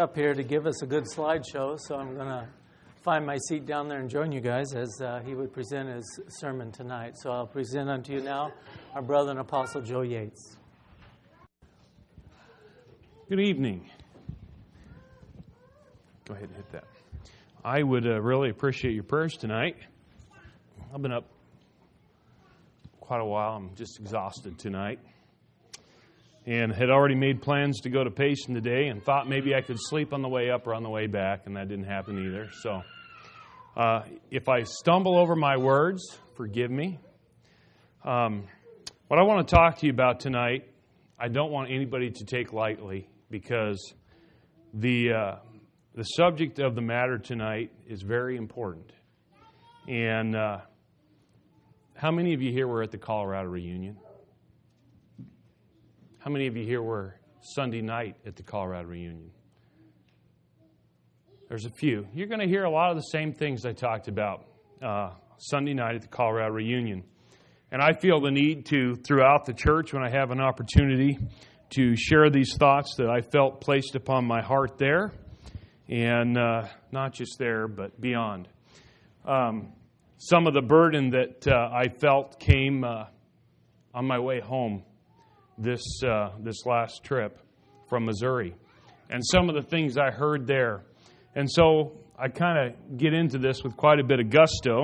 Up here to give us a good slideshow, so I'm going to find my seat down there and join you guys as he would present his sermon tonight. So I'll present unto you now our brother and apostle Joe Yates. Good evening. Go ahead and hit that. I would really appreciate your prayers tonight. I've been up quite a while. I'm just exhausted tonight. And had already made plans to go to Payson today and thought maybe I could sleep on the way up or on the way back, and that didn't happen either. So if I stumble over my words, forgive me. What I want to talk to you about tonight, I don't want anybody to take lightly, because the subject of the matter tonight is very important. And how many of you here were at the Colorado reunion? How many of you here were Sunday night at the Colorado reunion? There's a few. You're going to hear a lot of the same things I talked about Sunday night at the Colorado reunion. And I feel the need to, throughout the church, when I have an opportunity, to share these thoughts that I felt placed upon my heart there. And not just there, but beyond. Some of the burden that I felt came on my way home this last trip from Missouri, and some of the things I heard there. And so I kind of get into this with quite a bit of gusto.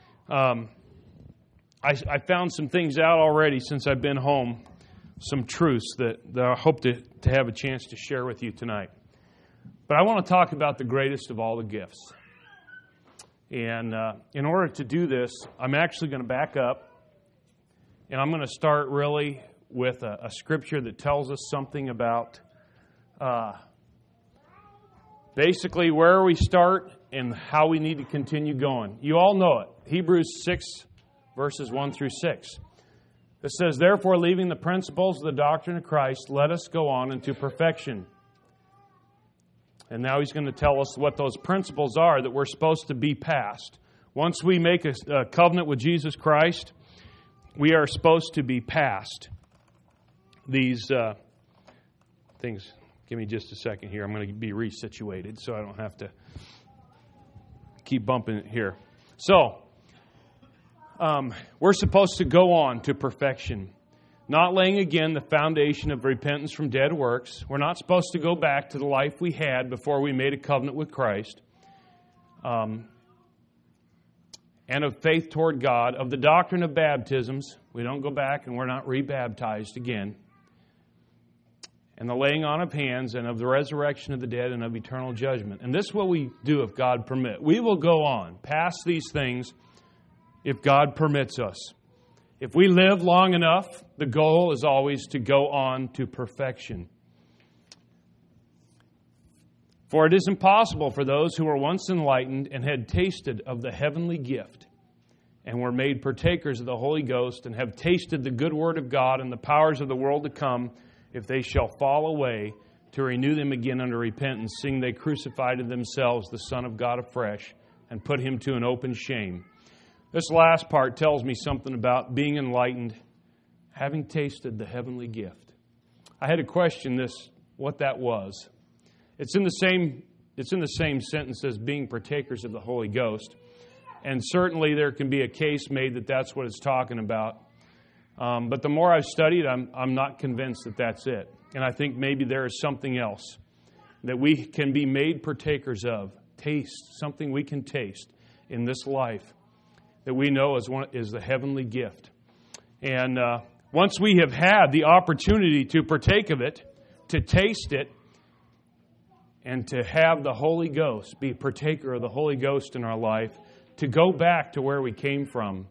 I found some things out already since I've been home, some truths that I hope to have a chance to share with you tonight. But I want to talk about the greatest of all the gifts. And in order to do this, I'm actually going to back up, and I'm going to start really with a scripture that tells us something about basically where we start and how we need to continue going. You all know it. Hebrews 6, verses 1 through 6. It says, "Therefore, leaving the principles of the doctrine of Christ, let us go on into perfection." And now he's going to tell us what those principles are that we're supposed to be past. Once we make a covenant with Jesus Christ, we are supposed to be past these things. Give me just a second here. I'm going to be resituated so I don't have to keep bumping it here. So, we're supposed to go on to perfection, not laying again the foundation of repentance from dead works. We're not supposed to go back to the life we had before we made a covenant with Christ, and of faith toward God, of the doctrine of baptisms. We don't go back and we're not rebaptized again. And the laying on of hands, and of the resurrection of the dead, and of eternal judgment. And this is what we do if God permit. We will go on past these things if God permits us. If we live long enough, the goal is always to go on to perfection. For it is impossible for those who were once enlightened and had tasted of the heavenly gift, and were made partakers of the Holy Ghost, and have tasted the good word of God and the powers of the world to come, if they shall fall away, to renew them again unto repentance, seeing they crucified to themselves the Son of God afresh, and put him to an open shame. This last part tells me something about being enlightened, having tasted the heavenly gift. I had to question what that was. It's in the same sentence as being partakers of the Holy Ghost, and certainly there can be a case made that that's what it's talking about. But the more I've studied, I'm not convinced that that's it. And I think maybe there is something else that we can be made partakers of. Taste, something we can taste in this life that we know is the heavenly gift. And once we have had the opportunity to partake of it, to taste it, and to have the Holy Ghost, be a partaker of the Holy Ghost in our life, to go back to where we came from,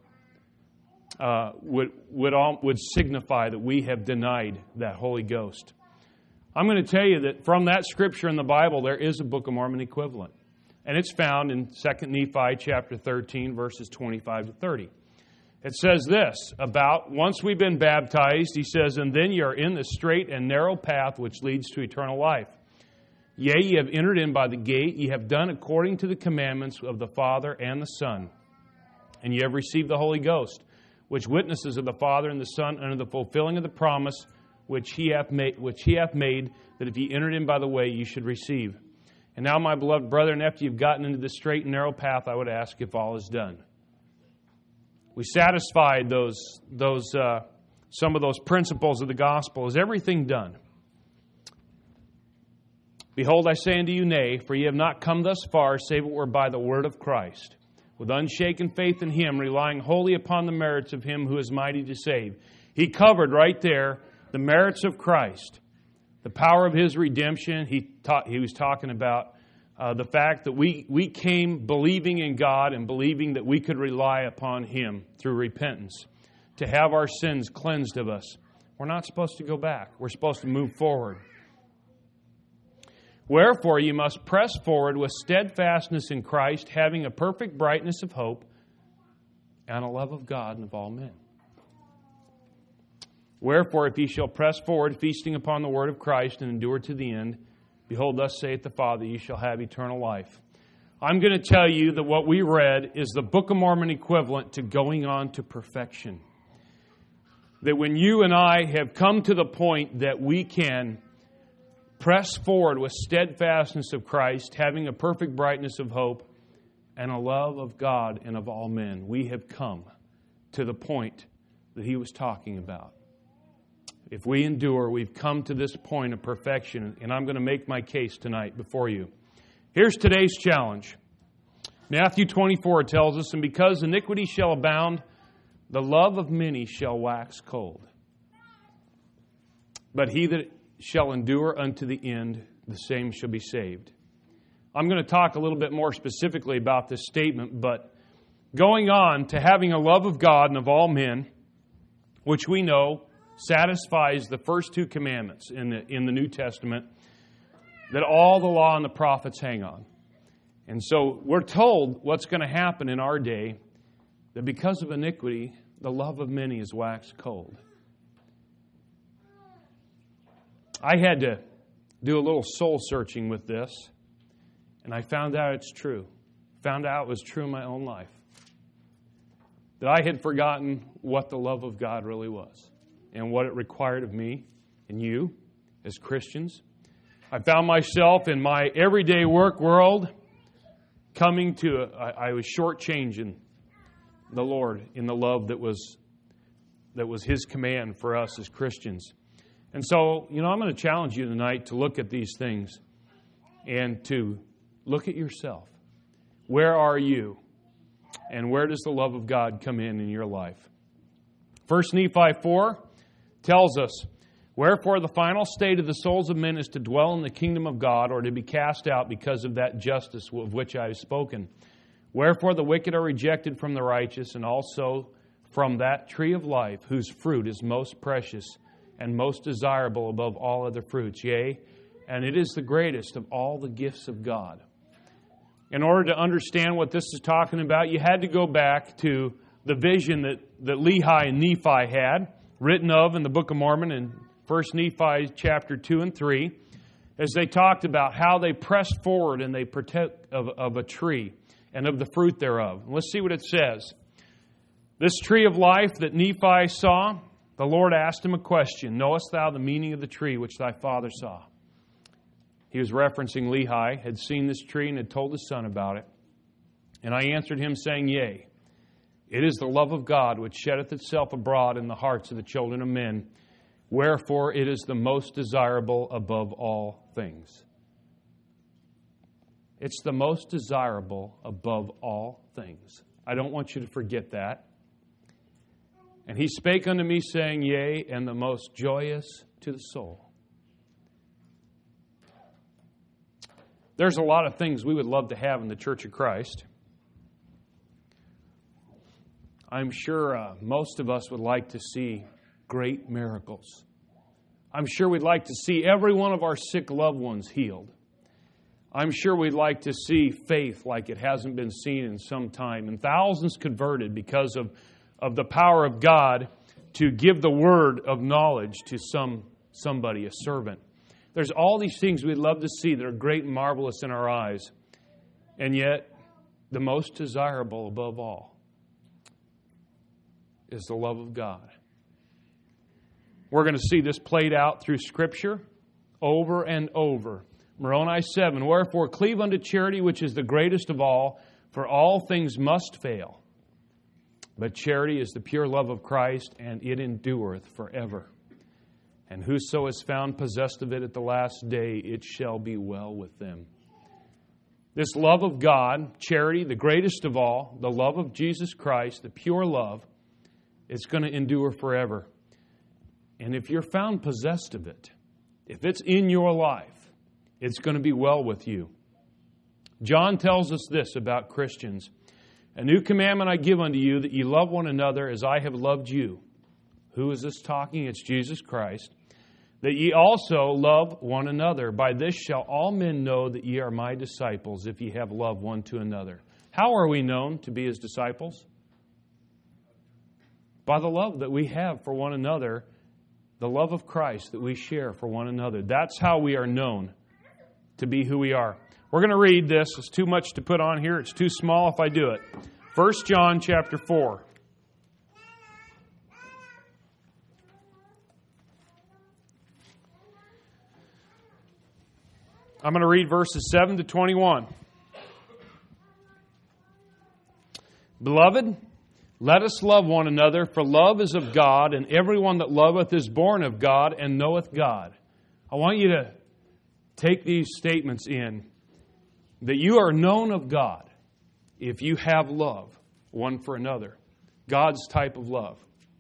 would signify that we have denied that Holy Ghost. I'm going to tell you that from that scripture in the Bible, there is a Book of Mormon equivalent. And it's found in 2 Nephi chapter 13, verses 25 to 30. It says this, about once we've been baptized, he says, "And then ye are in the straight and narrow path which leads to eternal life. Yea, ye have entered in by the gate, ye have done according to the commandments of the Father and the Son. And ye have received the Holy Ghost, which witnesses of the Father and the Son unto the fulfilling of the promise which he hath made, that if ye entered in by the way, ye should receive. And now, my beloved brethren, after you've gotten into the straight and narrow path, I would ask if all is done. We satisfied some of those principles of the gospel. Is everything done? Behold, I say unto you, nay, for ye have not come thus far, save it were by the word of Christ, with unshaken faith in Him, relying wholly upon the merits of Him who is mighty to save. He covered right there the merits of Christ, the power of His redemption. He was talking about the fact that we came believing in God and believing that we could rely upon Him through repentance to have our sins cleansed of us. We're not supposed to go back. We're supposed to move forward. Wherefore ye must press forward with steadfastness in Christ, having a perfect brightness of hope and a love of God and of all men. Wherefore, if ye shall press forward, feasting upon the word of Christ, and endure to the end, behold, thus saith the Father, ye shall have eternal life. I'm going to tell you that what we read is the Book of Mormon equivalent to going on to perfection. That when you and I have come to the point that we can press forward with steadfastness of Christ, having a perfect brightness of hope, and a love of God and of all men, we have come to the point that he was talking about. If we endure, we've come to this point of perfection, and I'm going to make my case tonight before you. Here's today's challenge. Matthew 24 tells us, and because iniquity shall abound, the love of many shall wax cold. But he that shall endure unto the end, the same shall be saved. I'm going to talk a little bit more specifically about this statement, but going on to having a love of God and of all men, which we know satisfies the first two commandments in the New Testament that all the law and the prophets hang on. And so we're told what's going to happen in our day, that because of iniquity, the love of many is waxed cold. I had to do a little soul searching with this, and I found out it's true. Found out it was true in my own life. That I had forgotten what the love of God really was and what it required of me and you as Christians. I found myself in my everyday work world I was shortchanging the Lord in the love that was His command for us as Christians. And so, I'm going to challenge you tonight to look at these things and to look at yourself. Where are you? And where does the love of God come in your life? 1 Nephi 4 tells us, wherefore the final state of the souls of men is to dwell in the kingdom of God, or to be cast out because of that justice of which I have spoken. Wherefore the wicked are rejected from the righteous, and also from that tree of life, whose fruit is most precious and most desirable above all other fruits. Yea, and it is the greatest of all the gifts of God. In order to understand what this is talking about, you had to go back to the vision that Lehi and Nephi had, written of in the Book of Mormon in 1 Nephi chapter 2 and 3, as they talked about how they pressed forward and they partook of a tree and of the fruit thereof. Let's see what it says. This tree of life that Nephi saw, the Lord asked him a question. Knowest thou the meaning of the tree which thy father saw? He was referencing Lehi, had seen this tree and had told his son about it. And I answered him, saying, Yea, it is the love of God which sheddeth itself abroad in the hearts of the children of men. Wherefore it is the most desirable above all things. It's the most desirable above all things. I don't want you to forget that. And he spake unto me, saying, Yea, and the most joyous to the soul. There's a lot of things we would love to have in the Church of Christ. I'm sure most of us would like to see great miracles. I'm sure we'd like to see every one of our sick loved ones healed. I'm sure we'd like to see faith like it hasn't been seen in some time, and thousands converted because of the power of God to give the word of knowledge to somebody, a servant. There's all these things we'd love to see that are great and marvelous in our eyes, and yet the most desirable above all is the love of God. We're going to see this played out through Scripture over and over. Moroni 7, wherefore cleave unto charity, which is the greatest of all, for all things must fail. But charity is the pure love of Christ, and it endureth forever. And whoso is found possessed of it at the last day, it shall be well with them. This love of God, charity, the greatest of all, the love of Jesus Christ, the pure love, it's going to endure forever. And if you're found possessed of it, if it's in your life, it's going to be well with you. John tells us this about Christians. A new commandment I give unto you, that ye love one another as I have loved you. Who is this talking? It's Jesus Christ. That ye also love one another. By this shall all men know that ye are my disciples, if ye have love one to another. How are we known to be His disciples? By the love that we have for one another, the love of Christ that we share for one another. That's how we are known to be who we are. We're going to read this. It's too much to put on here. It's too small if I do it. 1 John chapter 4. I'm going to read verses 7 to 21. Beloved, let us love one another, for love is of God, and everyone that loveth is born of God and knoweth God. I want you to take these statements in, that you are known of God if you have love one for another. God's type of love.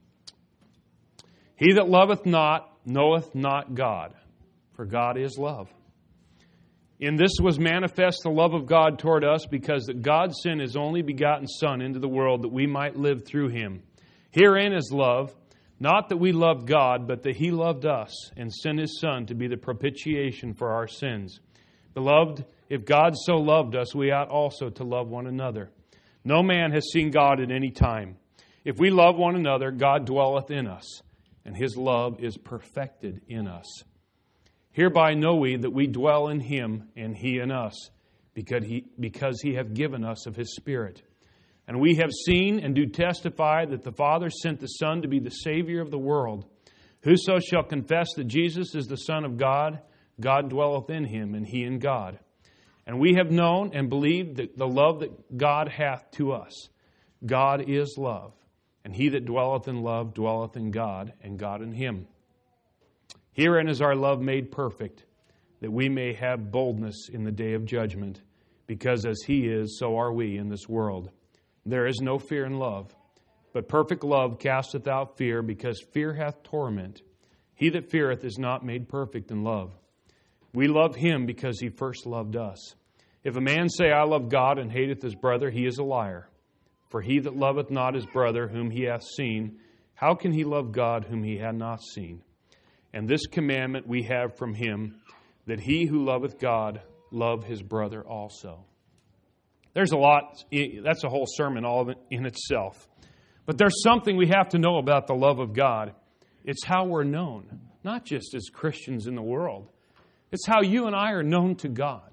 He that loveth not knoweth not God, for God is love. In this was manifest the love of God toward us, because that God sent His only begotten Son into the world, that we might live through Him. Herein is love, not that we loved God, but that He loved us, and sent His Son to be the propitiation for our sins. Beloved, if God so loved us, we ought also to love one another. No man has seen God at any time. If we love one another, God dwelleth in us, and His love is perfected in us. Hereby know we that we dwell in Him, and He in us, because He hath given us of His Spirit. And we have seen and do testify that the Father sent the Son to be the Savior of the world. Whoso shall confess that Jesus is the Son of God, God dwelleth in him, and he in God. And we have known and believed that the love that God hath to us. God is love, and he that dwelleth in love dwelleth in God, and God in him. Herein is our love made perfect, that we may have boldness in the day of judgment, because as he is, so are we in this world. There is no fear in love, but perfect love casteth out fear, because fear hath torment. He that feareth is not made perfect in love. We love him because he first loved us. If a man say, I love God, and hateth his brother, he is a liar. For he that loveth not his brother whom he hath seen, how can he love God whom he hath not seen? And this commandment we have from him, that he who loveth God love his brother also. There's a lot, that's a whole sermon all of it in itself. But there's something we have to know about the love of God. It's how we're known, not just as Christians in the world. It's how you and I are known to God.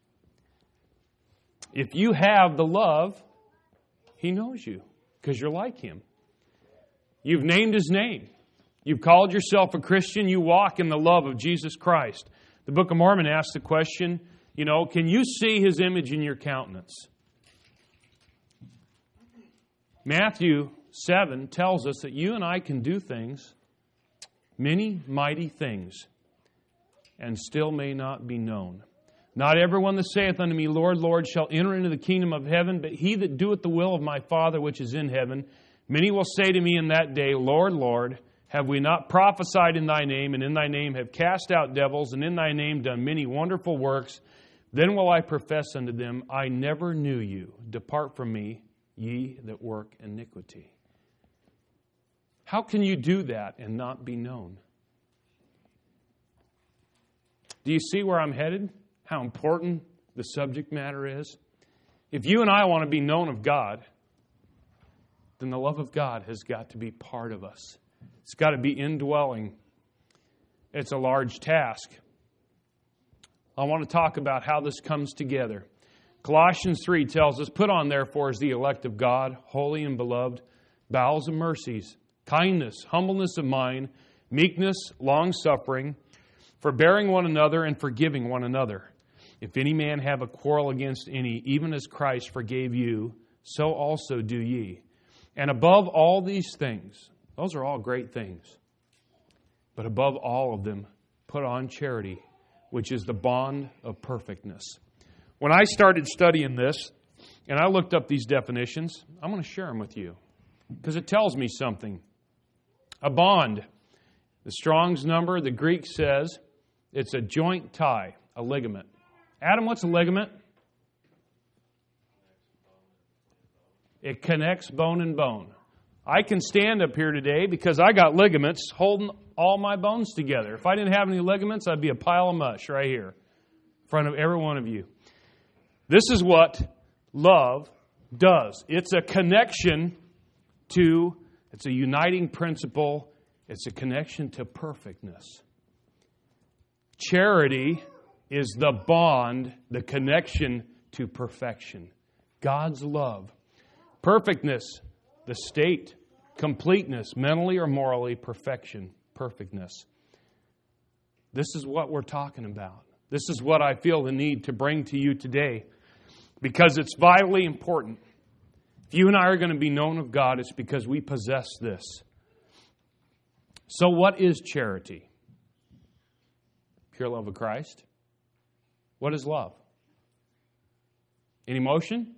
If you have the love, he knows you because you're like him. You've named his name. You've called yourself a Christian. You walk in the love of Jesus Christ. The Book of Mormon asks the question, can you see his image in your countenance? Matthew 7 tells us that you and I can do things, many mighty things, and still may not be known. Not everyone that saith unto me, Lord, Lord, shall enter into the kingdom of heaven, but he that doeth the will of my Father which is in heaven. Many will say to me in that day, Lord, Lord, have we not prophesied in thy name, and in thy name have cast out devils, and in thy name done many wonderful works? Then will I profess unto them, I never knew you. Depart from me, ye that work iniquity. How can you do that and not be known? Do you see where I'm headed? How important the subject matter is? If you and I want to be known of God, then the love of God has got to be part of us. It's got to be indwelling. It's a large task. I want to talk about how this comes together. Colossians 3 tells us, put on therefore as the elect of God, holy and beloved, bowels of mercies, kindness, humbleness of mind, meekness, long-suffering, forbearing one another and forgiving one another. If any man have a quarrel against any, even as Christ forgave you, so also do ye. And above all these things, those are all great things. But above all of them, put on charity, which is the bond of perfectness. When I started studying this, and I looked up these definitions, I'm going to share them with you, because it tells me something. A bond, the Strong's number, the Greek says, it's a joint tie, a ligament. Adam, what's a ligament? It connects bone and bone. I can stand up here today because I got ligaments holding all my bones together. If I didn't have any ligaments, I'd be a pile of mush right here in front of every one of you. This is what love does. It's a connection to, it's a uniting principle. It's a connection to perfectness. Charity is the bond, the connection to perfection. God's love. Perfectness, the state. Completeness, mentally or morally, perfection, perfectness. This is what we're talking about. This is what I feel the need to bring to you today, because it's vitally important. If you and I are going to be known of God, it's because we possess this. So what is charity? Pure love of Christ. What is love? An emotion?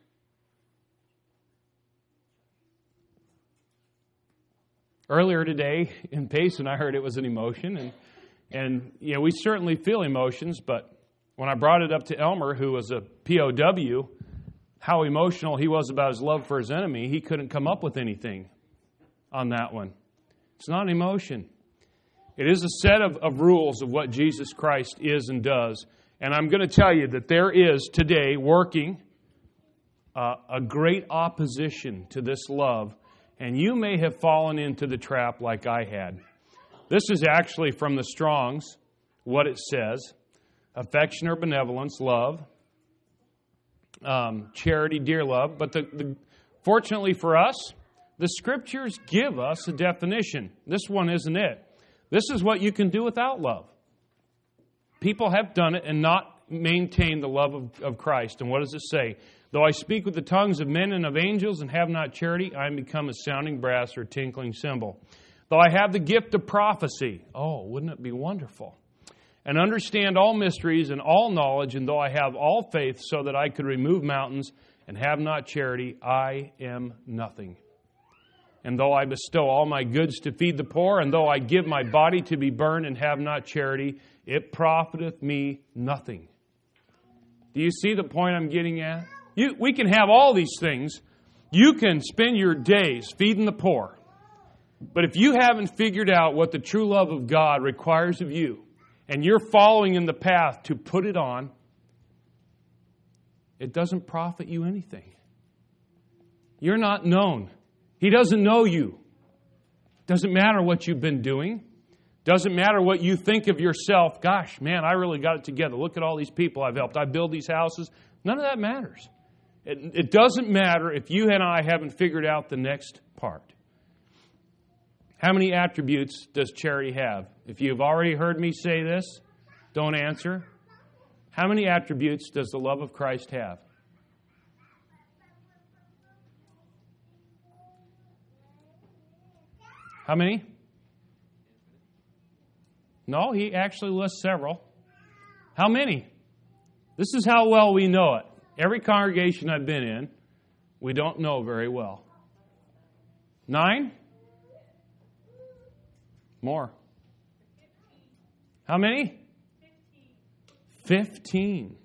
Earlier today in Payson, I heard it was an emotion, and we certainly feel emotions, but when I brought it up to Elmer, who was a POW, how emotional he was about his love for his enemy, he couldn't come up with anything on that one. It's not an emotion. It is a set of rules of what Jesus Christ is and does. And I'm going to tell you that there is today working a great opposition to this love. And you may have fallen into the trap like I had. This is actually from the Strong's, what it says. Affection or benevolence, love. Charity, dear love. But fortunately for us, the Scriptures give us a definition. This one isn't it. This is what you can do without love. People have done it and not maintained the love of Christ. And what does it say? Though I speak with the tongues of men and of angels and have not charity, I am become a sounding brass or tinkling cymbal. Though I have the gift of prophecy. Oh, wouldn't it be wonderful? And understand all mysteries and all knowledge, and though I have all faith so that I could remove mountains and have not charity, I am nothing. And though I bestow all my goods to feed the poor, and though I give my body to be burned and have not charity, it profiteth me nothing. Do you see the point I'm getting at? We can have all these things. You can spend your days feeding the poor. But if you haven't figured out what the true love of God requires of you, and you're following in the path to put it on, it doesn't profit you anything. You're not known. He doesn't know you. Doesn't matter what you've been doing. Doesn't matter what you think of yourself. Gosh, man, I really got it together. Look at all these people I've helped. I build these houses. None of that matters. It doesn't matter if you and I haven't figured out the next part. How many attributes does charity have? If you've already heard me say this, don't answer. How many attributes does the love of Christ have? How many? No, he actually lists several. How many? This is how well we know it. Every congregation I've been in, we don't know very well. 9? More. How many? 15.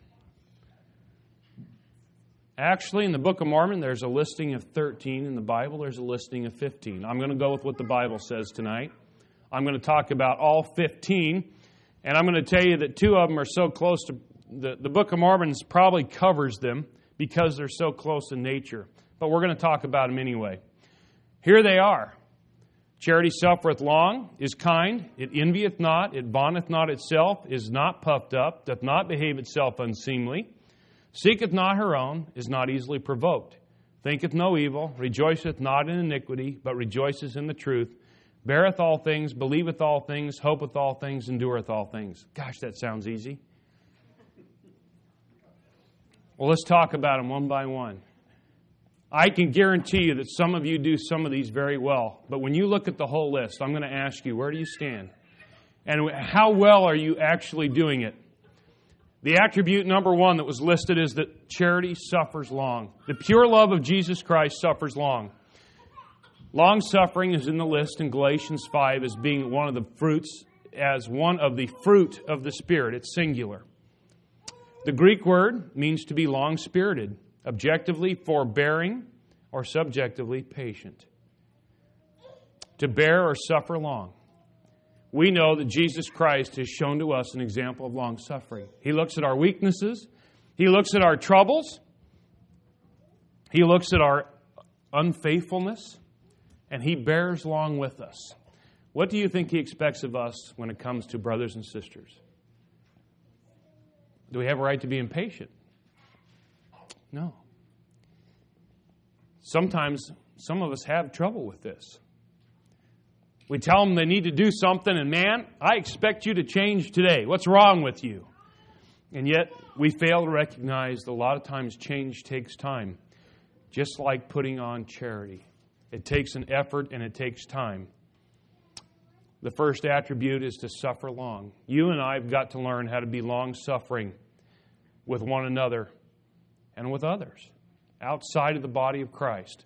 Actually, in the Book of Mormon, there's a listing of 13. In the Bible, there's a listing of 15. I'm going to go with what the Bible says tonight. I'm going to talk about all 15, and I'm going to tell you that 2 of them are so close to... The Book of Mormon probably covers them because they're so close in nature. But we're going to talk about them anyway. Here they are. Charity suffereth long, is kind, it envieth not, it vaunteth not itself, is not puffed up, doth not behave itself unseemly, seeketh not her own, is not easily provoked, thinketh no evil, rejoiceth not in iniquity, but rejoiceth in the truth, beareth all things, believeth all things, hopeth all things, endureth all things. Gosh, that sounds easy. Well, let's talk about them one by one. I can guarantee you that some of you do some of these very well. But when you look at the whole list, I'm going to ask you, where do you stand? And how well are you actually doing it? The attribute number one that was listed is that charity suffers long. The pure love of Jesus Christ suffers long. Long-suffering is in the list in Galatians 5 as being one of the fruits, as one of the fruit of the Spirit. It's singular. The Greek word means to be long-spirited, objectively forbearing, or subjectively patient. To bear or suffer long. We know that Jesus Christ has shown to us an example of long-suffering. He looks at our weaknesses. He looks at our troubles. He looks at our unfaithfulness. And He bears long with us. What do you think He expects of us when it comes to brothers and sisters? Do we have a right to be impatient? No. Sometimes some of us have trouble with this. We tell them they need to do something, and man, I expect you to change today. What's wrong with you? And yet, we fail to recognize that a lot of times change takes time. Just like putting on charity. It takes an effort and it takes time. The first attribute is to suffer long. You and I have got to learn how to be long-suffering with one another and with others outside of the body of Christ.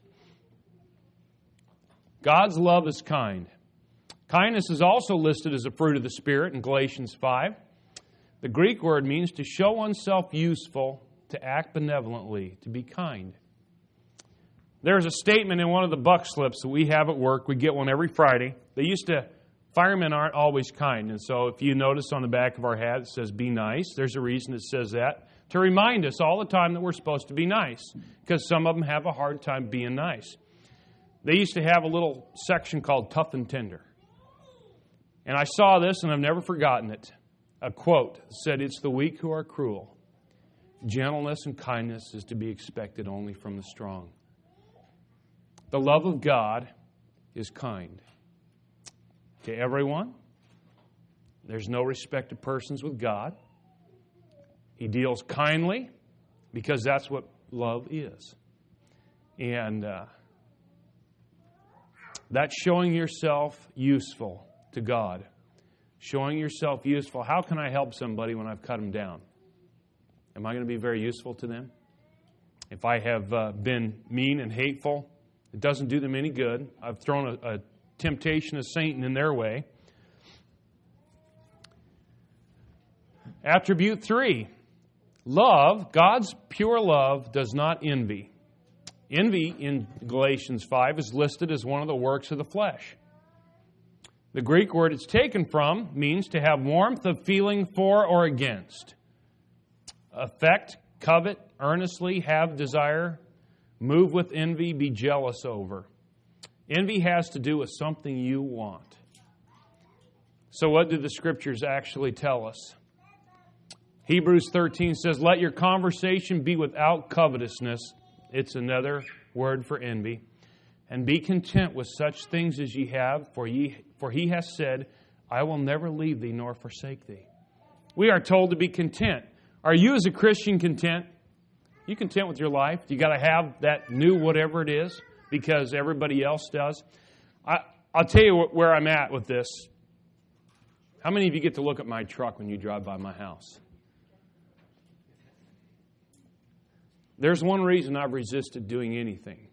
God's love is kind. Kindness is also listed as a fruit of the Spirit in Galatians 5. The Greek word means to show oneself useful, to act benevolently, to be kind. There's a statement in one of the buck slips that we have at work. We get one every Friday. Firemen aren't always kind. And so if you notice on the back of our hat, it says, be nice. There's a reason it says that. To remind us all the time that we're supposed to be nice. Because some of them have a hard time being nice. They used to have a little section called Tough and Tender. And I saw this and I've never forgotten it. A quote said, it's the weak who are cruel. Gentleness and kindness is to be expected only from the strong. The love of God is kind to everyone. There's no respect of persons with God. He deals kindly because that's what love is. And that's showing yourself useful to God. Showing yourself useful. How can I help somebody when I've cut them down? Am I going to be very useful to them? If I have been mean and hateful, it doesn't do them any good. I've thrown a temptation of Satan in their way. Attribute 3. Love, God's pure love, does not envy. Envy in Galatians 5 is listed as one of the works of the flesh. The Greek word it's taken from means to have warmth of feeling for or against. Affect, covet, earnestly, have desire, move with envy, be jealous over. Envy has to do with something you want. So what do the Scriptures actually tell us? Hebrews 13 says, let your conversation be without covetousness. It's another word for envy. And be content with such things as ye have, for he has said, I will never leave thee nor forsake thee. We are told to be content. Are you as a Christian content? You content with your life? You got to have that new whatever it is because everybody else does. I'll tell you where I'm at with this. How many of you get to look at my truck when you drive by my house? There's one reason I've resisted doing anything.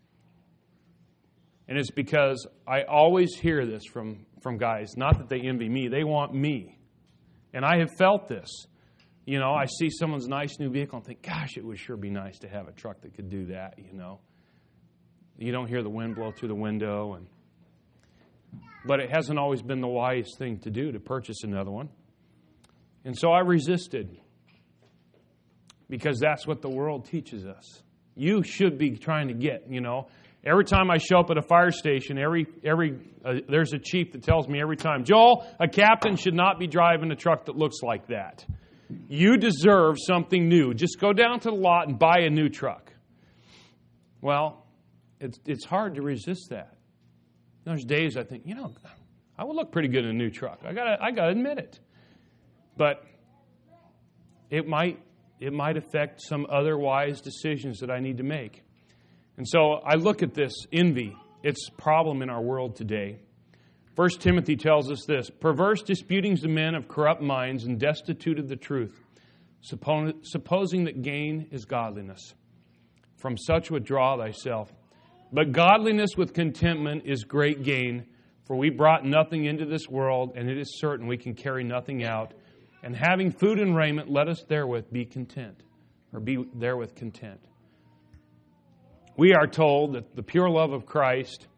And it's because I always hear this from guys. Not that they envy me. They want me. And I have felt this. You know, I see someone's nice new vehicle and think, gosh, it would sure be nice to have a truck that could do that, you know. You don't hear the wind blow through the window. But it hasn't always been the wise thing to do, to purchase another one. And so I resisted. Because that's what the world teaches us. You should be trying to get, you know. Every time I show up at a fire station, there's a chief that tells me every time, Joel, a captain should not be driving a truck that looks like that. You deserve something new. Just go down to the lot and buy a new truck. Well, it's hard to resist that. There's days I think, you know, I would look pretty good in a new truck. I gotta admit it. But it might it might affect some other wise decisions that I need to make. And so I look at this envy. It's a problem in our world today. 1 Timothy tells us this: perverse disputings of men of corrupt minds and destitute of the truth, supposing that gain is godliness. From such withdraw thyself. But godliness with contentment is great gain, for we brought nothing into this world, and it is certain we can carry nothing out. And having food and raiment, let us therewith be content, or be therewith content. We are told that the pure love of Christ,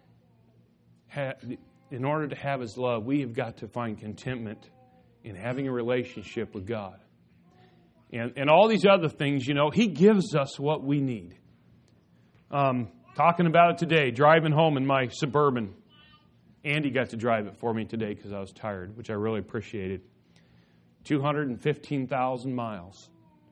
in order to have His love, we have got to find contentment in having a relationship with God. And all these other things, He gives us what we need. Talking about it today, driving home in my Suburban. Andy got to drive it for me today because I was tired, which I really appreciated. 215,000 miles.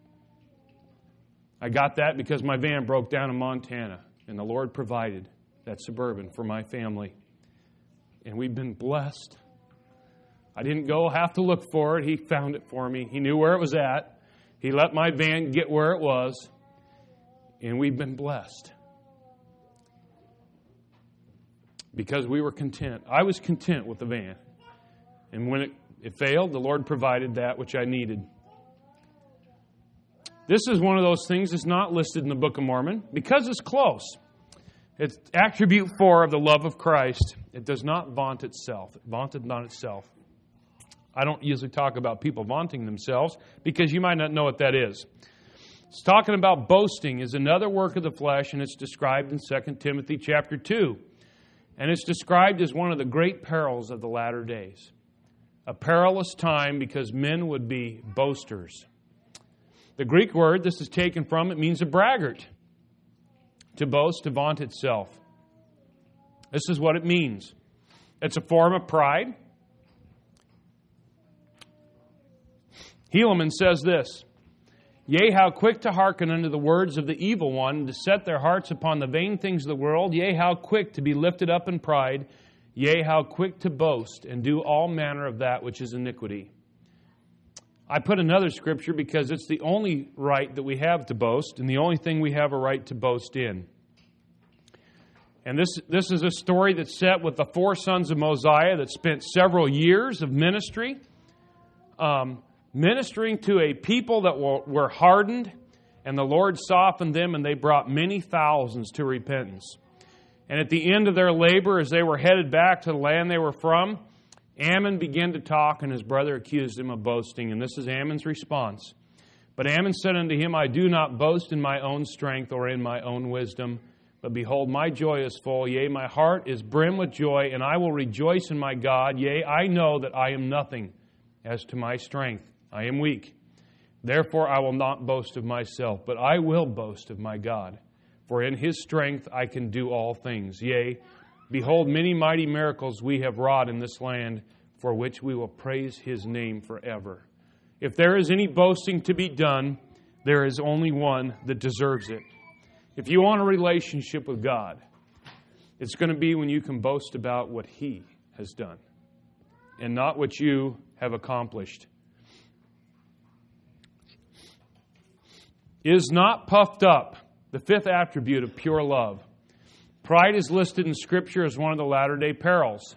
I got that because my van broke down in Montana, and the Lord provided that Suburban for my family. And we've been blessed. I didn't have to look for it. He found it for me. He knew where it was at. He let my van get where it was, and we've been blessed. Because we were content. I was content with the van. And when it failed, the Lord provided that which I needed. This is one of those things that's not listed in the Book of Mormon because it's close. It's attribute 4 of the love of Christ. It does not vaunt itself. It vaunted not itself. I don't usually talk about people vaunting themselves because you might not know what that is. It's talking about boasting is another work of the flesh, and it's described in 2 Timothy chapter 2. And it's described as one of the great perils of the latter days. A perilous time because men would be boasters. The Greek word this is taken from, it means a braggart. To boast, to vaunt itself. This is what it means. It's a form of pride. Helaman says this: yea, how quick to hearken unto the words of the evil one, and to set their hearts upon the vain things of the world. Yea, how quick to be lifted up in pride. Yea, how quick to boast, and do all manner of that which is iniquity. I put another scripture because it's the only right that we have to boast, and the only thing we have a right to boast in. And this is a story that's set with the 4 sons of Mosiah that spent several years of ministry, ministering to a people that were hardened, and the Lord softened them, and they brought many thousands to repentance. And at the end of their labor, as they were headed back to the land they were from, Ammon began to talk, and his brother accused him of boasting. And this is Ammon's response. But Ammon said unto him, I do not boast in my own strength or in my own wisdom, but behold, my joy is full. Yea, my heart is brim with joy, and I will rejoice in my God. Yea, I know that I am nothing as to my strength. I am weak. Therefore I will not boast of myself, but I will boast of my God. For in His strength I can do all things. Yea, behold, many mighty miracles we have wrought in this land, for which we will praise His name forever. If there is any boasting to be done, there is only one that deserves it. If you want a relationship with God, it's going to be when you can boast about what He has done and not what you have accomplished. Is not puffed up, the 5th attribute of pure love. Pride is listed in Scripture as one of the latter-day perils.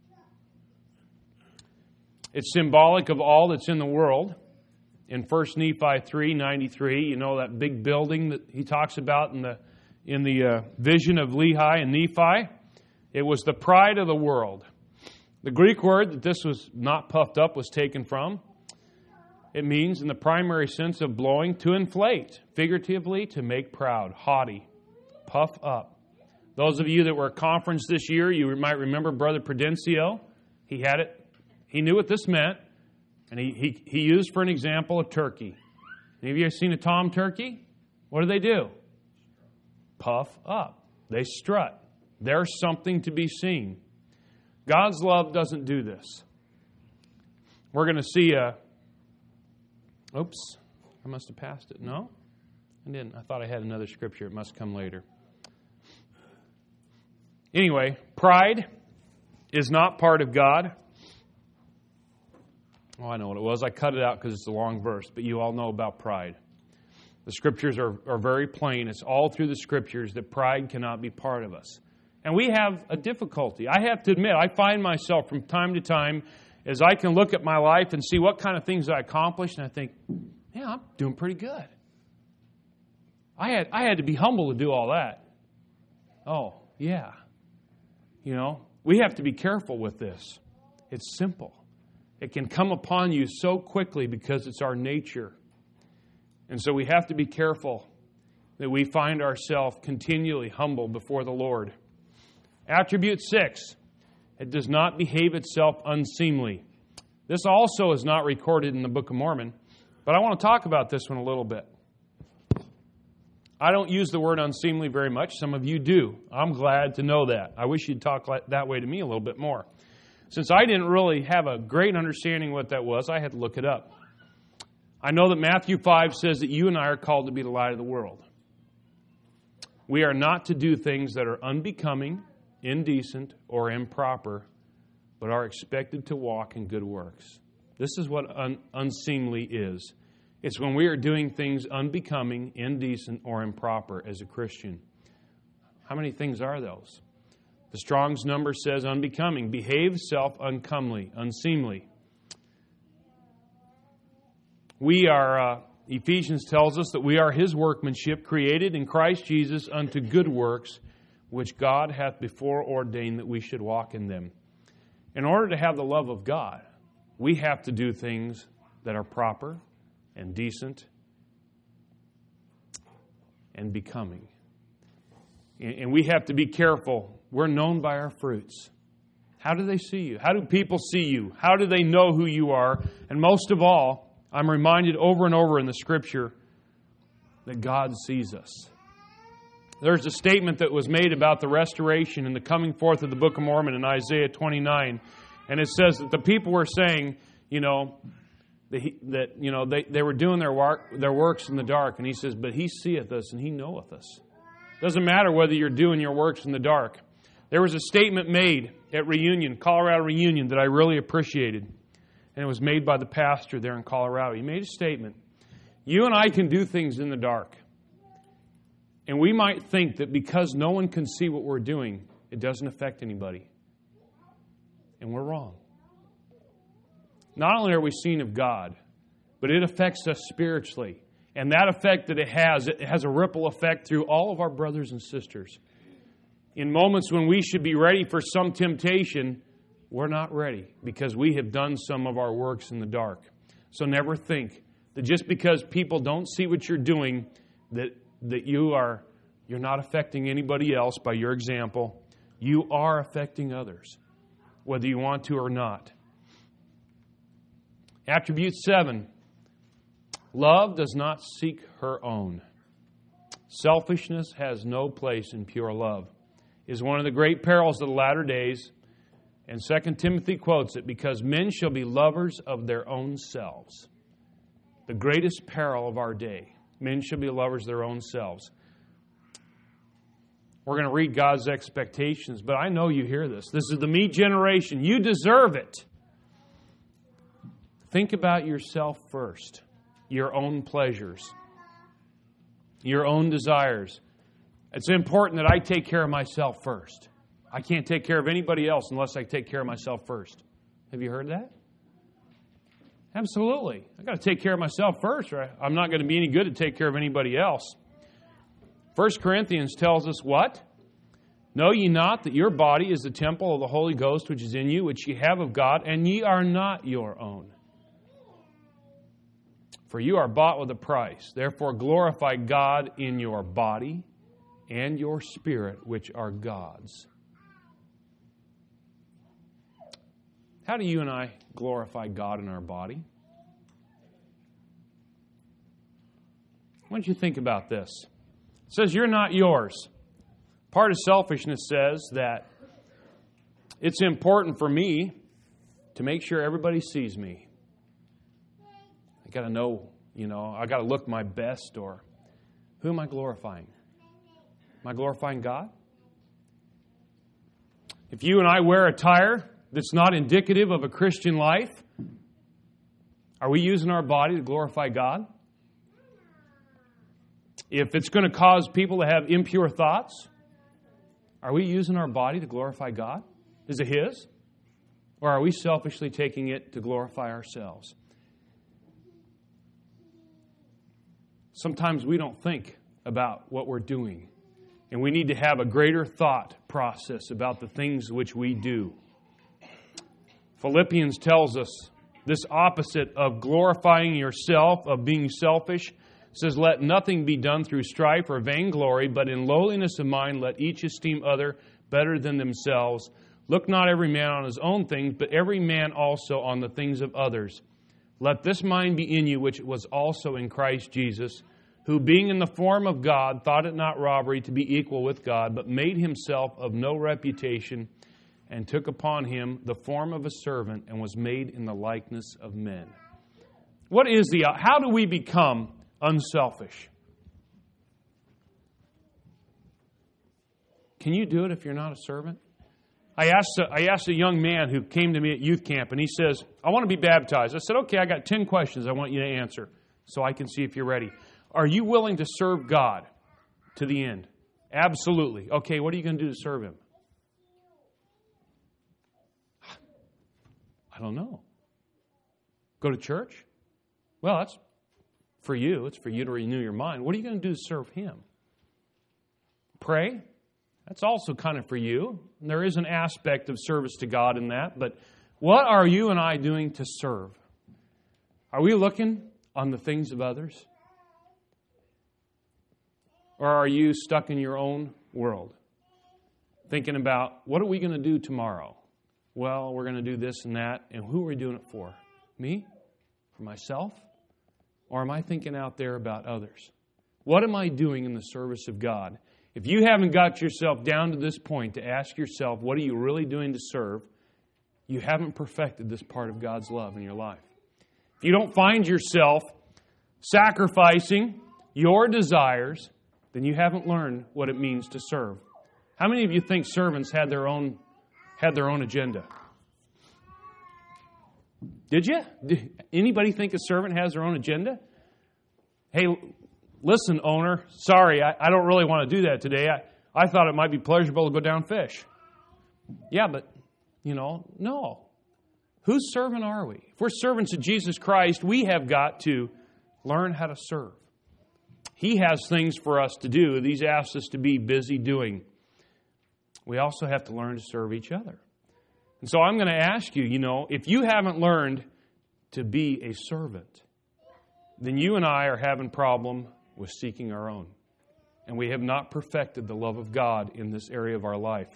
It's symbolic of all that's in the world. In 1 Nephi 3:93, you know that big building that he talks about in the vision of Lehi and Nephi? It was the pride of the world. The Greek word that this was not puffed up was taken from, it means in the primary sense of blowing, to inflate, figuratively to make proud, haughty, puff up. Those of you that were at conference this year, you might remember Brother Prudencio. He had it. He knew what this meant, and he used for an example a turkey. Any of you have seen a tom turkey? What do? Puff up. They strut. There's something to be seen. God's love doesn't do this. We're going to see oops, I must have passed it. No, I didn't. I thought I had another scripture. It must come later. Anyway, pride is not part of God. Oh, I know what it was. I cut it out because it's a long verse, but you all know about pride. The Scriptures are very plain. It's all through the Scriptures that pride cannot be part of us. And we have a difficulty. I have to admit, I find myself from time to time, as I can look at my life and see what kind of things I accomplished, and I think, yeah, I'm doing pretty good. I had to be humble to do all that. Oh, yeah. We have to be careful with this. It's simple. It can come upon you so quickly because it's our nature. And so we have to be careful that we find ourselves continually humble before the Lord. Attribute 6, it does not behave itself unseemly. This also is not recorded in the Book of Mormon, but I want to talk about this one a little bit. I don't use the word unseemly very much. Some of you do. I'm glad to know that. I wish you'd talk that way to me a little bit more. Since I didn't really have a great understanding what that was, I had to look it up. I know that Matthew 5 says that you and I are called to be the light of the world. We are not to do things that are unbecoming, indecent, or improper, but are expected to walk in good works. This is what unseemly is. It's when we are doing things unbecoming, indecent, or improper as a Christian. How many things are those? The Strong's number says unbecoming. Behave self uncomely, unseemly. We are, Ephesians tells us that we are His workmanship, created in Christ Jesus unto good works, which God hath before ordained that we should walk in them. In order to have the love of God, we have to do things that are proper and decent and becoming. And we have to be careful. We're known by our fruits. How do they see you? How do people see you? How do they know who you are? And most of all, I'm reminded over and over in the Scripture that God sees us. There's a statement that was made about the restoration and the coming forth of the Book of Mormon in Isaiah 29. And it says that the people were saying, they were doing their works in the dark. And He says, but He seeth us and He knoweth us. Doesn't matter whether you're doing your works in the dark. There was a statement made at Reunion, Colorado Reunion, that I really appreciated. And it was made by the pastor there in Colorado. He made a statement. You and I can do things in the dark. And we might think that because no one can see what we're doing, it doesn't affect anybody. And we're wrong. Not only are we seen of God, but it affects us spiritually. And that effect that it has a ripple effect through all of our brothers and sisters. In moments when we should be ready for some temptation, we're not ready because we have done some of our works in the dark. So never think that just because people don't see what you're doing, that you're not affecting anybody else by your example. You are affecting others, whether you want to or not. Attribute 7. Love does not seek her own. Selfishness has no place in pure love. It is one of the great perils of the latter days. And 2 Timothy quotes it, because men shall be lovers of their own selves. The greatest peril of our day. Men shall be lovers of their own selves. We're going to read God's expectations, but I know you hear this. This is the me generation. You deserve it. Think about yourself first. Your own pleasures. Your own desires. It's important that I take care of myself first. I can't take care of anybody else unless I take care of myself first. Have you heard that? Absolutely. I've got to take care of myself first, or I'm not going to be any good to take care of anybody else. 1 Corinthians tells us what? Know ye not that your body is the temple of the Holy Ghost which is in you, which ye have of God, and ye are not your own. For you are bought with a price. Therefore glorify God in your body and your spirit, which are God's. How do you and I glorify God in our body? Why don't you think about this? It says you're not yours. Part of selfishness says that it's important for me to make sure everybody sees me. I got to know, I got to look my best, or who am I glorifying? Am I glorifying God? If you and I wear attire that's not indicative of a Christian life, are we using our body to glorify God? if it's going to cause people to have impure thoughts, are we using our body to glorify God? Is it His? Or are we selfishly taking it to glorify ourselves? Sometimes we don't think about what we're doing. And we need to have a greater thought process about the things which we do. Philippians tells us this opposite of glorifying yourself, of being selfish. It says, let nothing be done through strife or vainglory, but in lowliness of mind let each esteem other better than themselves. Look not every man on his own things, but every man also on the things of others. Let this mind be in you, which was also in Christ Jesus, who being in the form of God, thought it not robbery to be equal with God, but made himself of no reputation, and took upon him the form of a servant, and was made in the likeness of men. How do we become unselfish? Can you do it if you're not a servant? I asked a young man who came to me at youth camp, and he says, I want to be baptized. I said, okay, I got 10 questions I want you to answer so I can see if you're ready. Are you willing to serve God to the end? Absolutely. Okay, what are you going to do to serve Him? I don't know. Go to church? Well, that's for you. It's for you to renew your mind. What are you going to do to serve Him? Pray? That's also kind of for you. There is an aspect of service to God in that. But what are you and I doing to serve? Are we looking on the things of others? Or are you stuck in your own world? Thinking about, what are we going to do tomorrow? Well, we're going to do this and that. And who are we doing it for? Me? For myself? Or am I thinking out there about others? What am I doing in the service of God? If you haven't got yourself down to this point to ask yourself, what are you really doing to serve? You haven't perfected this part of God's love in your life. If you don't find yourself sacrificing your desires, then you haven't learned what it means to serve. How many of you think servants had their own agenda? Did you? Did anybody think a servant has their own agenda? Hey, listen, owner, sorry, I don't really want to do that today. I thought it might be pleasurable to go down fish. Yeah, but, no. Whose servant are we? If we're servants of Jesus Christ, we have got to learn how to serve. He has things for us to do. He's asked us to be busy doing. We also have to learn to serve each other. And so I'm going to ask you, if you haven't learned to be a servant, then you and I are having problem with seeking our own. And we have not perfected the love of God in this area of our life.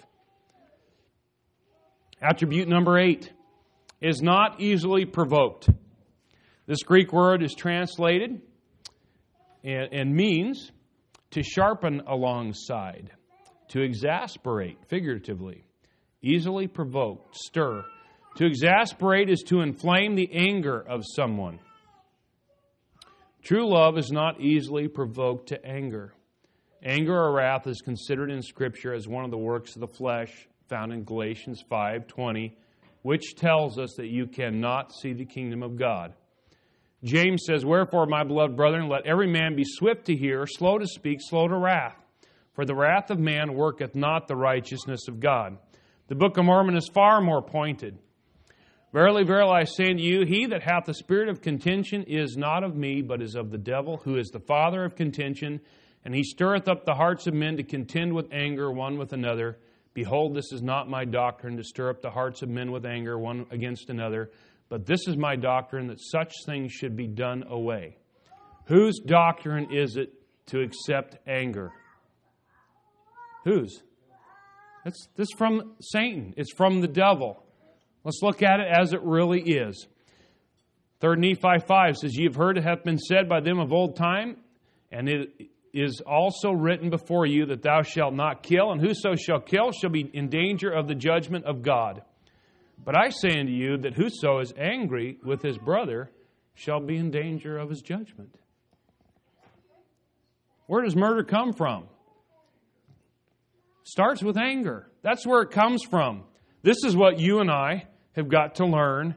Attribute number 8 is not easily provoked. This Greek word is translated and means to sharpen alongside, to exasperate, figuratively, easily provoked, stir. To exasperate is to inflame the anger of someone. True love is not easily provoked to anger. Anger or wrath is considered in Scripture as one of the works of the flesh, found in Galatians 5:20, which tells us that you cannot see the kingdom of God. James says, wherefore, my beloved brethren, let every man be swift to hear, slow to speak, slow to wrath. For the wrath of man worketh not the righteousness of God. The Book of Mormon is far more pointed. Verily, verily, I say unto you, he that hath the spirit of contention is not of me, but is of the devil, who is the father of contention, and he stirreth up the hearts of men to contend with anger one with another. Behold, this is not my doctrine, to stir up the hearts of men with anger one against another, but this is my doctrine, that such things should be done away. Whose doctrine is it to accept anger? Whose? It's from Satan. It's from the devil. Let's look at it as it really is. 3 Nephi 5 says, ye have heard it hath been said by them of old time, and it is also written before you, that thou shalt not kill, and whoso shall kill shall be in danger of the judgment of God. But I say unto you, that whoso is angry with his brother shall be in danger of his judgment. Where does murder come from? Starts with anger. That's where it comes from. This is what you and I have got to learn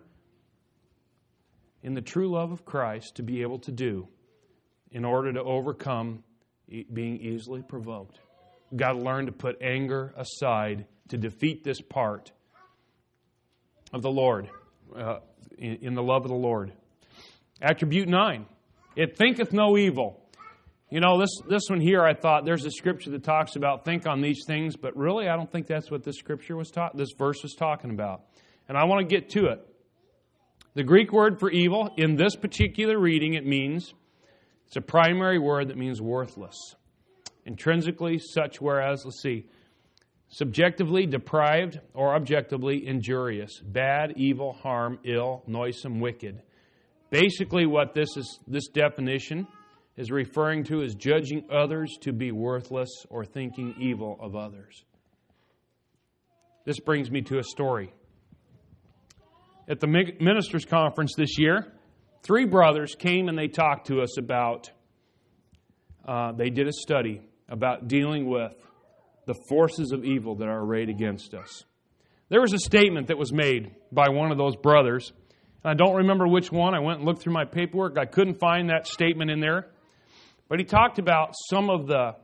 in the true love of Christ to be able to do in order to overcome being easily provoked. We've got to learn to put anger aside to defeat this part of the Lord, in the love of the Lord. Attribute 9, it thinketh no evil. You know, this one here, I thought there's a scripture that talks about think on these things, but really I don't think that's what this verse was talking about. And I want to get to it. The Greek word for evil, in this particular reading, it's a primary word that means worthless. Intrinsically, such whereas, subjectively deprived or objectively injurious, bad, evil, harm, ill, noisome, wicked. Basically what this definition is referring to is judging others to be worthless or thinking evil of others. This brings me to a story. At the ministers' conference this year, 3 brothers came and they talked to us about, they did a study about dealing with the forces of evil that are arrayed against us. There was a statement that was made by one of those brothers, and I don't remember which one. I went and looked through my paperwork. I couldn't find that statement in there. But he talked about some of the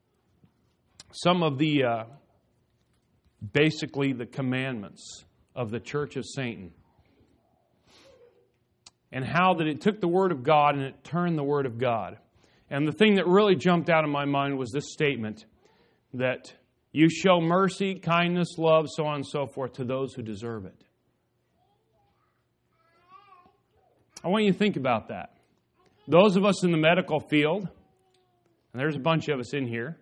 basically the commandments of the Church of Satan. And how that it took the Word of God and it turned the Word of God. And the thing that really jumped out of my mind was this statement, that you show mercy, kindness, love, so on and so forth to those who deserve it. I want you to think about that. Those of us in the medical field, and there's a bunch of us in here,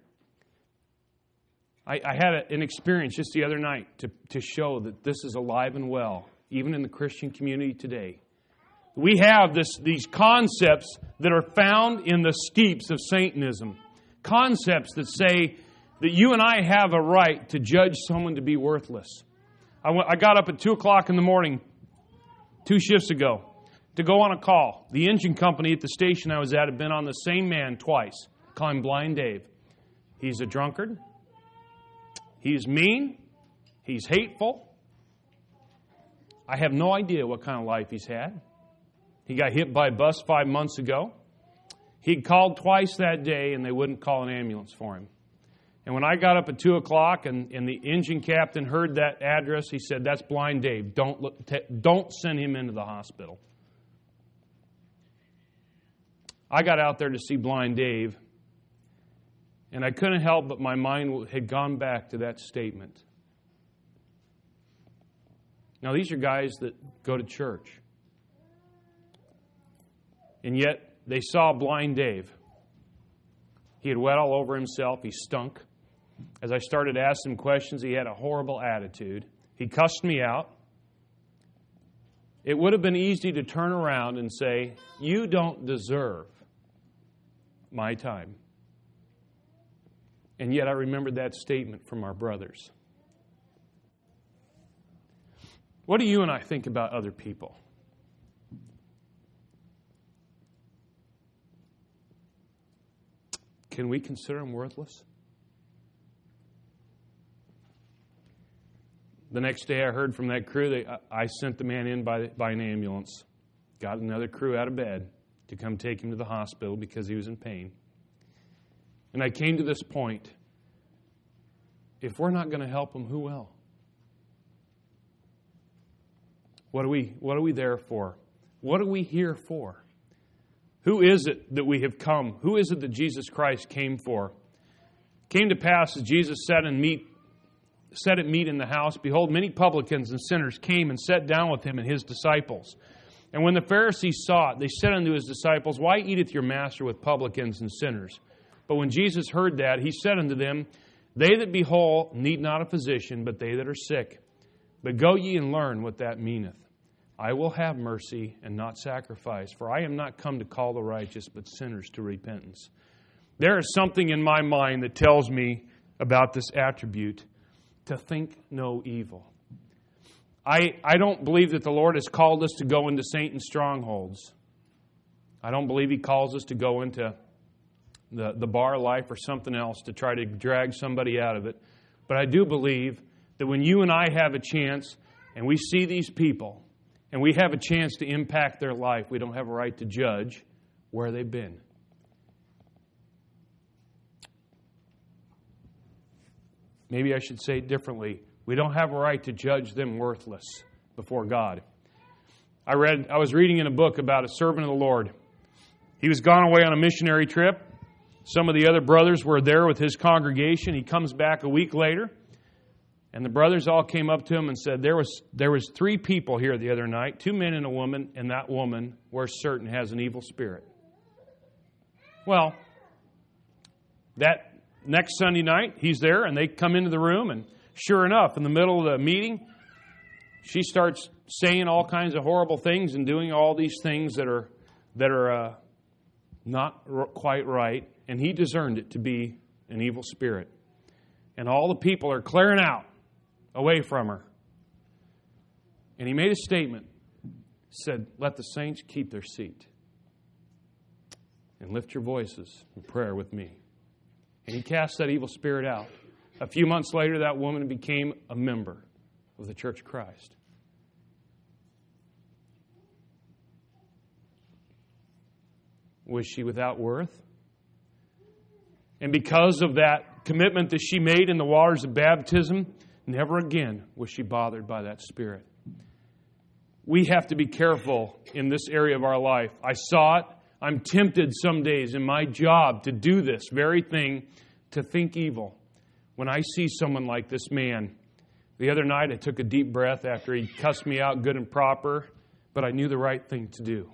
I had an experience just the other night to show that this is alive and well, even in the Christian community today. We have these concepts that are found in the steeps of Satanism. Concepts that say that you and I have a right to judge someone to be worthless. I got up at 2 o'clock in the morning 2 shifts ago to go on a call. The engine company at the station I was at had been on the same man twice. Call him Blind Dave. He's a drunkard. He's mean. He's hateful. I have no idea what kind of life he's had. He got hit by a bus 5 months ago. He'd called twice that day and they wouldn't call an ambulance for him. And when I got up at 2 o'clock and the engine captain heard that address, he said, "That's Blind Dave. Don't send him into the hospital." I got out there to see Blind Dave, and I couldn't help but my mind had gone back to that statement. Now, these are guys that go to church. And yet, they saw Blind Dave. He had wet all over himself. He stunk. As I started asking him questions, he had a horrible attitude. He cussed me out. It would have been easy to turn around and say, "You don't deserve my time." And yet I remembered that statement from our brothers. What do you and I think about other people? Can we consider them worthless? The next day I heard from that crew, I sent the man in by an ambulance, got another crew out of bed to come take him to the hospital because he was in pain. And I came to this point, if we're not going to help him, who will? What are we there for? What are we here for? Who is it that we have come? Who is it that Jesus Christ came for? It came to pass as Jesus sat at meat in the house, behold, many publicans and sinners came and sat down with him and his disciples. And when the Pharisees saw it, they said unto his disciples, Why eateth your master with publicans and sinners? But when Jesus heard that, he said unto them, They that be whole need not a physician, but they that are sick. But go ye and learn what that meaneth. I will have mercy and not sacrifice, for I am not come to call the righteous, but sinners to repentance. There is something in my mind that tells me about this attribute, to think no evil. I don't believe that the Lord has called us to go into Satan's strongholds. I don't believe He calls us to go into the bar life or something else to try to drag somebody out of it. But I do believe that when you and I have a chance and we see these people and we have a chance to impact their life, we don't have a right to judge where they've been. maybe I should say it differently. We don't have a right to judge them worthless before God. I was reading in a book about a servant of the Lord. He was gone away on a missionary trip. Some of the other brothers were there with his congregation. He comes back a week later, and the brothers all came up to him and said, there was 3 people here the other night, 2 men and a woman, and that woman, we're certain, has an evil spirit. Well, that next Sunday night, he's there, and they come into the room, and sure enough, in the middle of the meeting, she starts saying all kinds of horrible things and doing all these things that are not quite right, and he discerned it to be an evil spirit. And all the people are clearing out away from her. And he made a statement, said, "Let the saints keep their seat and lift your voices in prayer with me." And he cast that evil spirit out. A few months later, that woman became a member of the Church of Christ. Was she without worth? And because of that commitment that she made in the waters of baptism, never again was she bothered by that spirit. We have to be careful in this area of our life. I saw it. I'm tempted some days in my job to do this very thing, to think evil. When I see someone like this man, the other night I took a deep breath after he cussed me out good and proper, but I knew the right thing to do.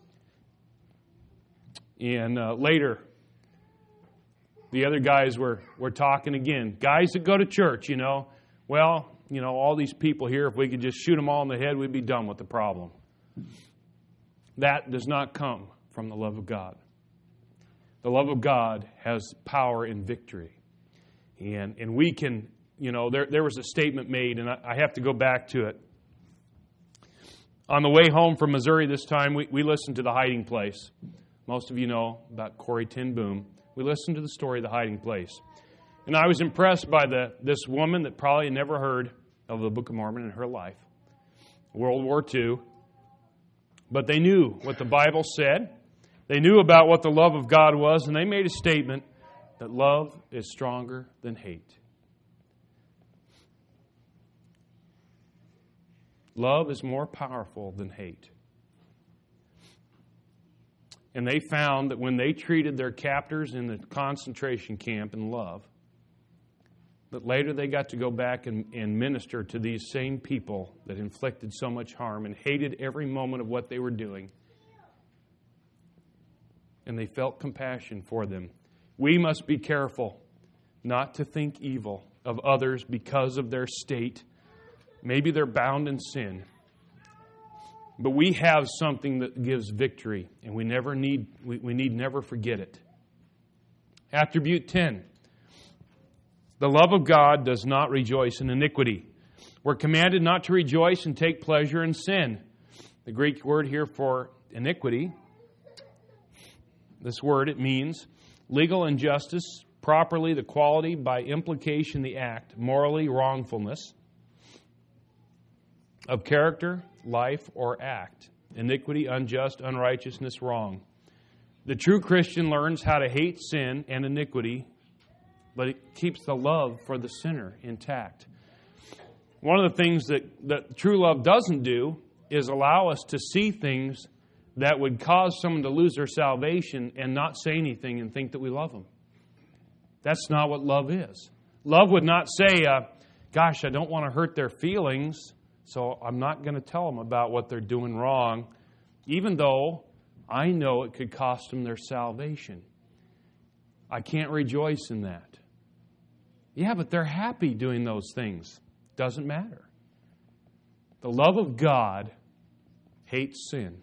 And later, the other guys were talking again. Guys that go to church, well, all these people here, if we could just shoot them all in the head, we'd be done with the problem. That does not come from the love of God. The love of God has power in victory. And we can, there was a statement made, and I have to go back to it. On the way home from Missouri this time, we listened to The Hiding Place. Most of you know about Corrie ten Boom. We listened to the story of The Hiding Place. And I was impressed by this woman that probably never heard of the Book of Mormon in her life. World War II. But they knew what the Bible said. They knew about what the love of God was, and they made a statement that love is stronger than hate. Love is more powerful than hate. And they found that when they treated their captors in the concentration camp in love, that later they got to go back and minister to these same people that inflicted so much harm and hated every moment of what they were doing. And they felt compassion for them. We must be careful not to think evil of others because of their state. Maybe they're bound in sin. But we have something that gives victory, and we need never forget it. Attribute 10. The love of God does not rejoice in iniquity. We're commanded not to rejoice and take pleasure in sin. The Greek word here for iniquity, this word, it means legal injustice, properly the quality, by implication the act, morally wrongfulness of character, life, or act. Iniquity, unjust, unrighteousness, wrong. The true Christian learns how to hate sin and iniquity, but it keeps the love for the sinner intact. One of the things that true love doesn't do is allow us to see things that would cause someone to lose their salvation and not say anything and think that we love them. That's not what love is. Love would not say, gosh, I don't want to hurt their feelings, so I'm not going to tell them about what they're doing wrong, even though I know it could cost them their salvation. I can't rejoice in that. Yeah, but they're happy doing those things. Doesn't matter. The love of God hates sin.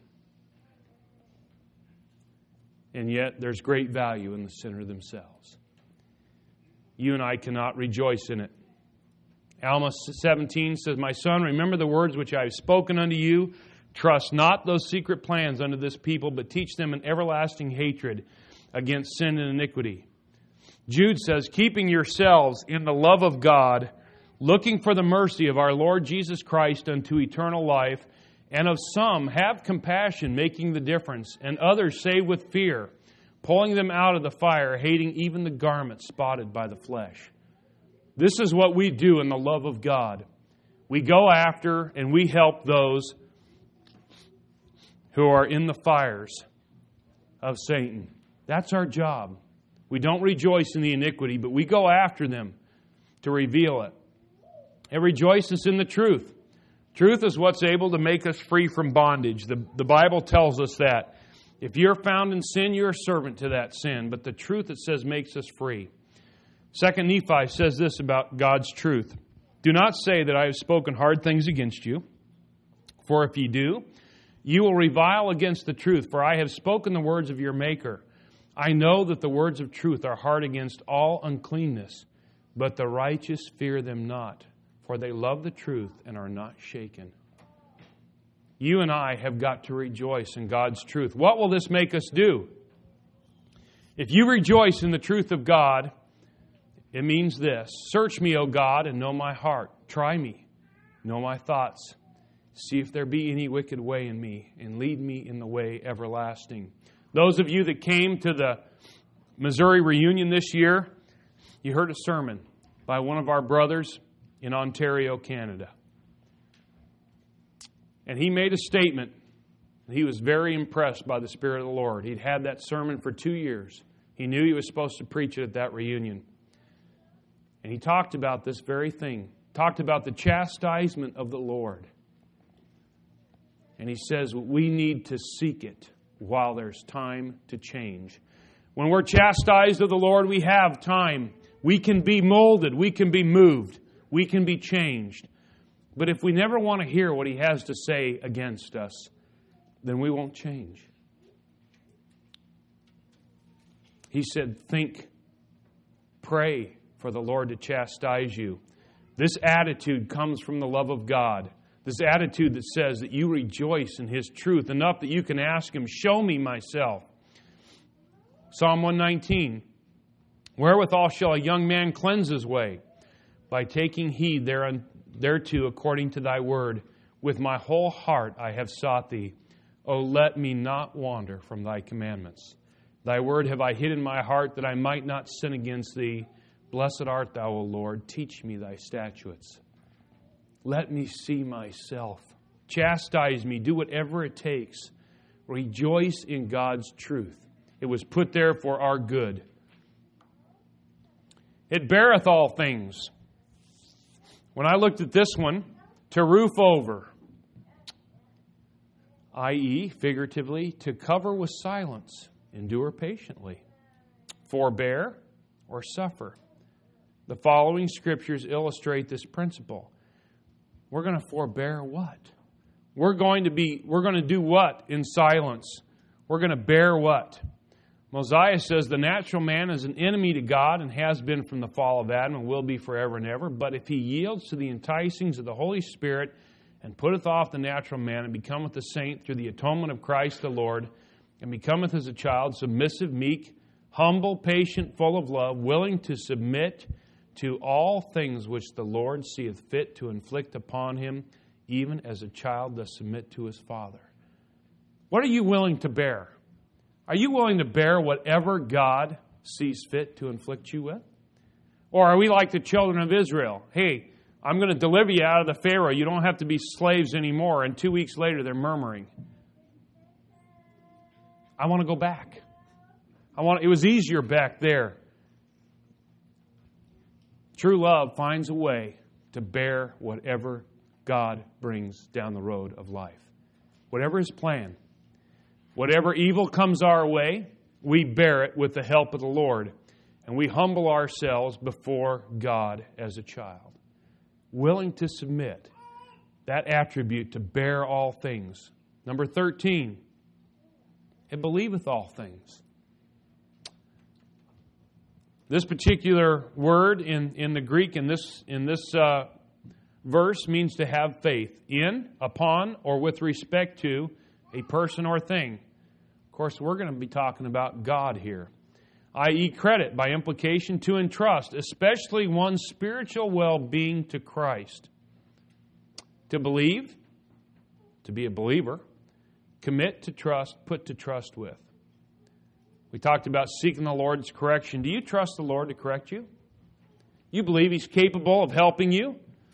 And yet there's great value in the sinner themselves. You and I cannot rejoice in it. Alma 17 says, "My son, remember the words which I have spoken unto you. Trust not those secret plans unto this people, but teach them an everlasting hatred against sin and iniquity." Jude says, "Keeping yourselves in the love of God, looking for the mercy of our Lord Jesus Christ unto eternal life, and of some have compassion, making the difference, and others save with fear, pulling them out of the fire, hating even the garment spotted by the flesh." This is what we do in the love of God. We go after and we help those who are in the fires of Satan. That's our job. We don't rejoice in the iniquity, but we go after them to reveal it. It rejoices in the truth. Truth is what's able to make us free from bondage. The Bible tells us that. If you're found in sin, you're a servant to that sin. But the truth, it says, makes us free. 2 Nephi says this about God's truth. Do not say that I have spoken hard things against you. For if you do, you will revile against the truth. For I have spoken the words of your Maker. I know that the words of truth are hard against all uncleanness. But the righteous fear them not. For they love the truth and are not shaken. You and I have got to rejoice in God's truth. What will this make us do? If you rejoice in the truth of God, it means this. Search me, O God, and know my heart. Try me, know my thoughts. See if there be any wicked way in me, and lead me in the way everlasting. Those of you that came to the Missouri reunion this year, you heard a sermon by one of our brothers in Ontario, Canada. And he made a statement. He was very impressed by the Spirit of the Lord. He'd had that sermon for 2 years. He knew he was supposed to preach it at that reunion. And he talked about this very thing. Talked about the chastisement of the Lord. And he says we need to seek it while there's time to change. When we're chastised of the Lord, we have time. We can be molded. We can be moved. We can be changed. But if we never want to hear what He has to say against us, then we won't change. He said, think, pray for the Lord to chastise you. This attitude comes from the love of God. This attitude that says that you rejoice in His truth enough that you can ask Him, show me myself. Psalm 119, wherewithal shall a young man cleanse his way? By taking heed thereto according to thy word. With my whole heart I have sought thee. O let me not wander from thy commandments. Thy word have I hid in my heart that I might not sin against thee. Blessed art thou, O Lord. Teach me thy statutes. Let me see myself. Chastise me. Do whatever it takes. Rejoice in God's truth. It was put there for our good. It beareth all things. When I looked at this one, to roof over, i.e., figuratively, to cover with silence, endure patiently, forbear, or suffer. The following scriptures illustrate this principle. We're going to forbear what? We're going to do what in silence? We're going to bear what? Mosiah says the natural man is an enemy to God and has been from the fall of Adam and will be forever and ever. But if he yields to the enticings of the Holy Spirit and putteth off the natural man and becometh a saint through the atonement of Christ the Lord and becometh as a child, submissive, meek, humble, patient, full of love, willing to submit to all things which the Lord seeth fit to inflict upon him, even as a child does submit to his father. What are you willing to bear? Are you willing to bear whatever God sees fit to inflict you with? Or are we like the children of Israel? Hey, I'm going to deliver you out of the Pharaoh. You don't have to be slaves anymore. And 2 weeks later, they're murmuring. I want to go back. It was easier back there. True love finds a way to bear whatever God brings down the road of life. Whatever His plan. Whatever evil comes our way, we bear it with the help of the Lord. And we humble ourselves before God as a child. Willing to submit. That attribute to bear all things. Number 13. It believeth all things. This particular word in the Greek in this verse means to have faith in, upon, or with respect to a person or thing. Of course, we're going to be talking about God here, i.e. credit by implication to entrust, especially one's spiritual well-being to Christ. To believe, to be a believer, commit to trust, put to trust with. We talked about seeking the Lord's correction. Do you trust the Lord to correct you? You believe He's capable of helping you?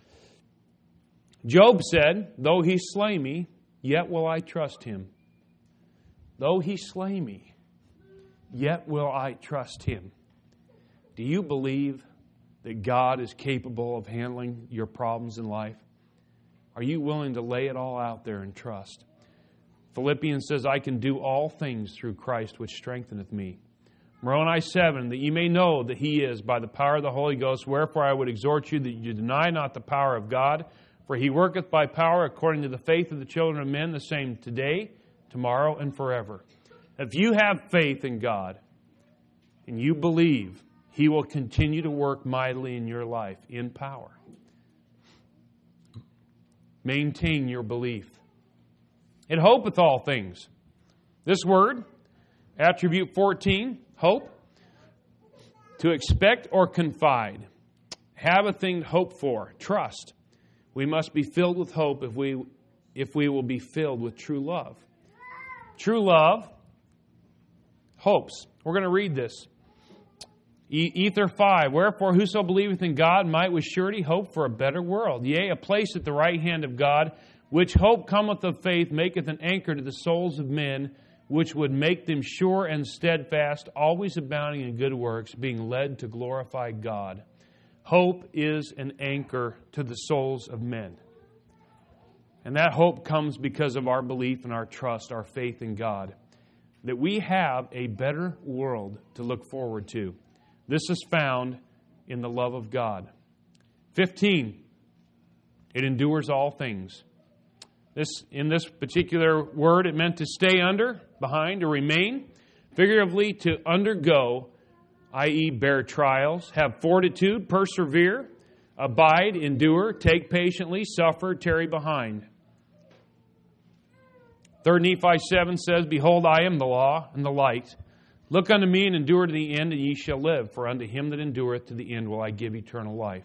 Job said, though He slay me, yet will I trust Him. Though He slay me, yet will I trust Him. Do you believe that God is capable of handling your problems in life? Are you willing to lay it all out there and trust? Philippians says, I can do all things through Christ which strengtheneth me. Moroni 7, that ye may know that He is by the power of the Holy Ghost. Wherefore I would exhort you that you deny not the power of God, for He worketh by power according to the faith of the children of men, the same today, tomorrow, and forever. If you have faith in God and you believe, He will continue to work mightily in your life in power. Maintain your belief. It hopeth all things. This word, attribute 14, hope. To expect or confide. Have a thing to hope for. Trust. We must be filled with hope if we will be filled with true love. True love hopes. We're going to read this. Ether 5, wherefore whoso believeth in God might with surety hope for a better world. Yea, a place at the right hand of God, which hope cometh of faith, maketh an anchor to the souls of men, which would make them sure and steadfast, always abounding in good works, being led to glorify God. Hope is an anchor to the souls of men. And that hope comes because of our belief and our trust, our faith in God, that we have a better world to look forward to. This is found in the love of God. 15, it endures all things. In this particular word, it meant to stay under, behind, or remain. Figuratively, to undergo, i.e. bear trials, have fortitude, persevere, abide, endure, take patiently, suffer, tarry behind. 3 Nephi 7 says, behold, I am the law and the light. Look unto me and endure to the end, and ye shall live. For unto him that endureth to the end will I give eternal life.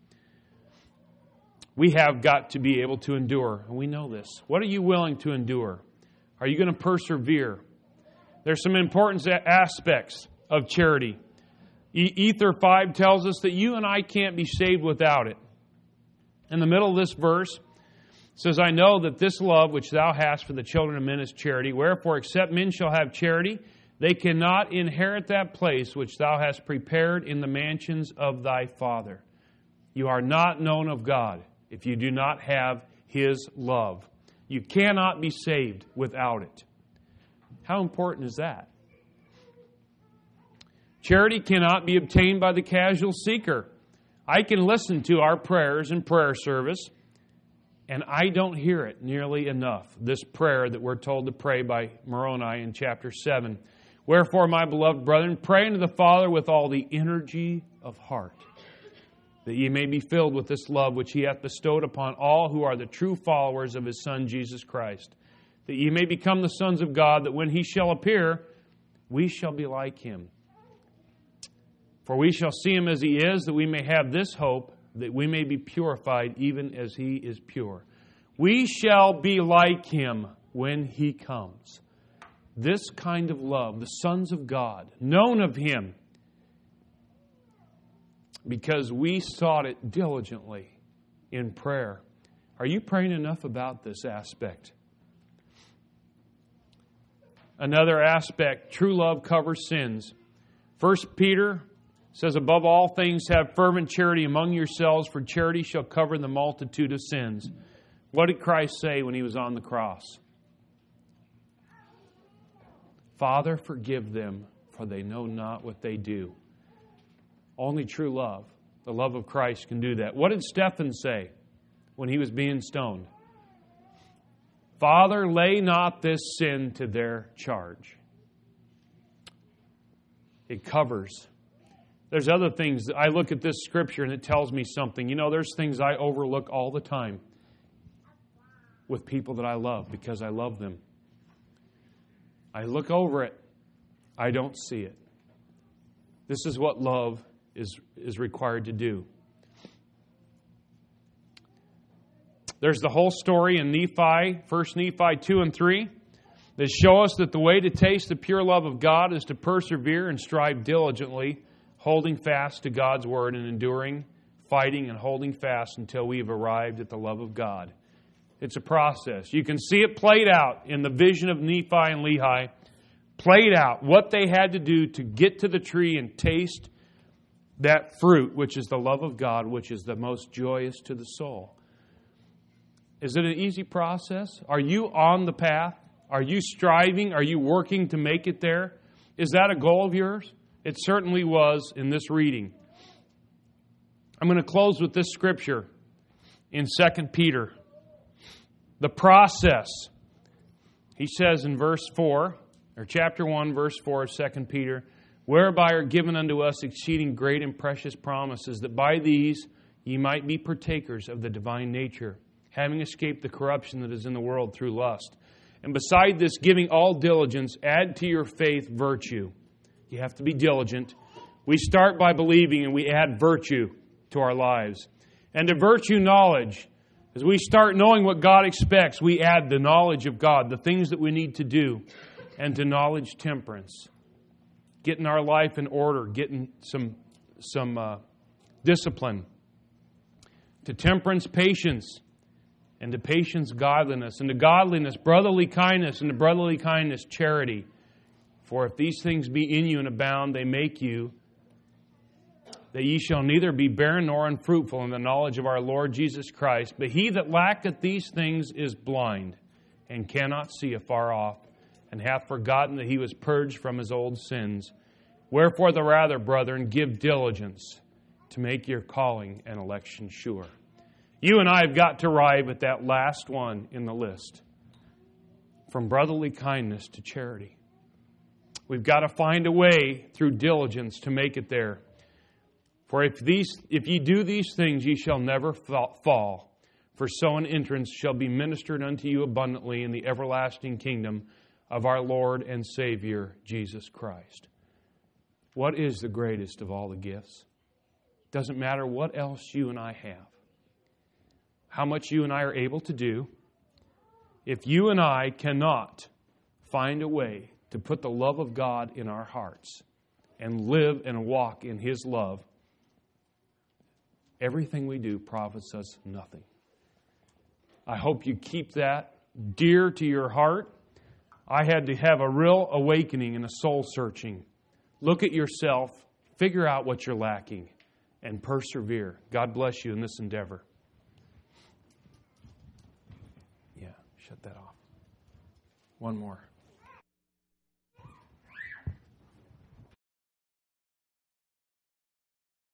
We have got to be able to endure, and we know this. What are you willing to endure? Are you going to persevere? There's some important aspects of charity. Ether 5 tells us that you and I can't be saved without it. In the middle of this verse, it says, I know that this love which thou hast for the children of men is charity. Wherefore, except men shall have charity, they cannot inherit that place which thou hast prepared in the mansions of thy Father. You are not known of God if you do not have His love. You cannot be saved without it. How important is that? Charity cannot be obtained by the casual seeker. I can listen to our prayers in prayer service, and I don't hear it nearly enough. This prayer that we're told to pray by Moroni in chapter 7. Wherefore, my beloved brethren, pray unto the Father with all the energy of heart, that ye may be filled with this love which He hath bestowed upon all who are the true followers of His Son, Jesus Christ, that ye may become the sons of God, that when He shall appear, we shall be like Him. For we shall see Him as He is, that we may have this hope, that we may be purified even as He is pure. We shall be like Him when He comes. This kind of love, the sons of God, known of Him, because we sought it diligently in prayer. Are you praying enough about this aspect? Another aspect, true love covers sins. 1 Peter says, above all things have fervent charity among yourselves, for charity shall cover the multitude of sins. What did Christ say when He was on the cross? Father, forgive them, for they know not what they do. Only true love, the love of Christ, can do that. What did Stephen say when he was being stoned? Father, lay not this sin to their charge. It covers. There's other things. I look at this scripture and it tells me something. You know, there's things I overlook all the time with people that I love because I love them. I look over it. I don't see it. This is what love is required to do. There's the whole story in Nephi, 1 Nephi 2 and 3, that show us that the way to taste the pure love of God is to persevere and strive diligently, holding fast to God's word and enduring, fighting, and holding fast until we have arrived at the love of God. It's a process. You can see it played out in the vision of Nephi and Lehi, played out what they had to do to get to the tree and taste that fruit, which is the love of God, which is the most joyous to the soul. Is it an easy process? Are you on the path? Are you striving? Are you working to make it there? Is that a goal of yours? It certainly was in this reading. I'm going to close with this scripture in 2 Peter. The process. He says in verse 4, or chapter 1, verse 4 of 2 Peter, whereby are given unto us exceeding great and precious promises, that by these ye might be partakers of the divine nature, having escaped the corruption that is in the world through lust. And beside this, giving all diligence, add to your faith virtue. You have to be diligent. We start by believing and we add virtue to our lives. And to virtue, knowledge. As we start knowing what God expects, we add the knowledge of God, the things that we need to do. And to knowledge, temperance. Getting our life in order, getting some discipline. To temperance, patience. And to patience, godliness. And to godliness, brotherly kindness. And to brotherly kindness, charity. For if these things be in you and abound, they make you that ye shall neither be barren nor unfruitful in the knowledge of our Lord Jesus Christ. But he that lacketh these things is blind, and cannot see afar off, and hath forgotten that he was purged from his old sins. Wherefore the rather, brethren, give diligence to make your calling and election sure. You and I have got to arrive at that last one in the list. From brotherly kindness to charity. We've got to find a way through diligence to make it there. For if ye do these things, ye shall never fall. For so an entrance shall be ministered unto you abundantly in the everlasting kingdom of our Lord and Savior, Jesus Christ. What is the greatest of all the gifts? Doesn't matter what else you and I have. How much you and I are able to do. If you and I cannot find a way to put the love of God in our hearts and live and walk in His love, everything we do profits us nothing. I hope you keep that dear to your heart. I had to have a real awakening and a soul searching. Look at yourself, figure out what you're lacking, and persevere. God bless you in this endeavor. Yeah, shut that off. One more.